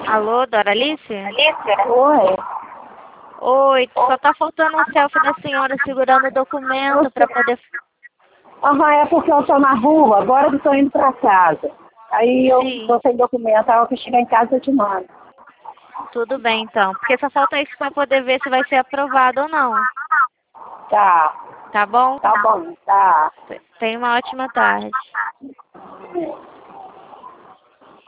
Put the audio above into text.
Alô, Doralice? Oi. Oi, só tá faltando um selfie da senhora segurando o documento para poder... Aham, é porque eu tô na rua, agora que eu tô indo pra casa. Aí eu Sim, tô sem documento, a hora que eu chegar em casa eu te mando. tudo bem então. Porque só falta isso para poder ver se vai ser aprovado ou não. Tá, Tá bom? tá bom, tá. Tenha uma ótima tarde.